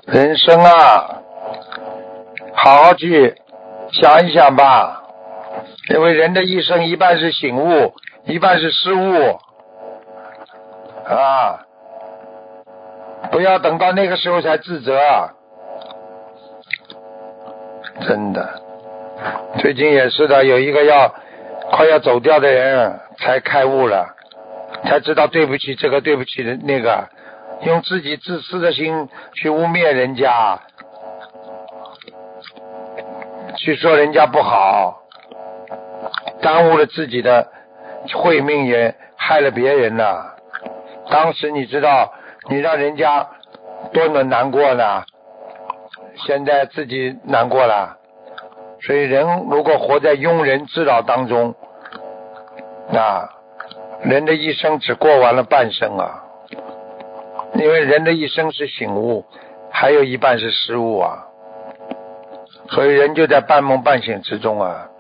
人生啊，好好去想一想吧，因为人的一生一半是醒悟，一半是失误啊，不要等到那个时候才自责，真的。最近也是的，有一个快要走掉的人才开悟了，才知道对不起这个，对不起那个，用自己自私的心去污蔑人家，去说人家不好，耽误了自己的慧命，也害了别人了。当时你知道你让人家多难过呢，现在自己难过了。所以人如果活在庸人自扰当中，那人的一生只过完了半生啊，因为人的一生是醒悟，还有一半是失误啊，所以人就在半梦半醒之中啊。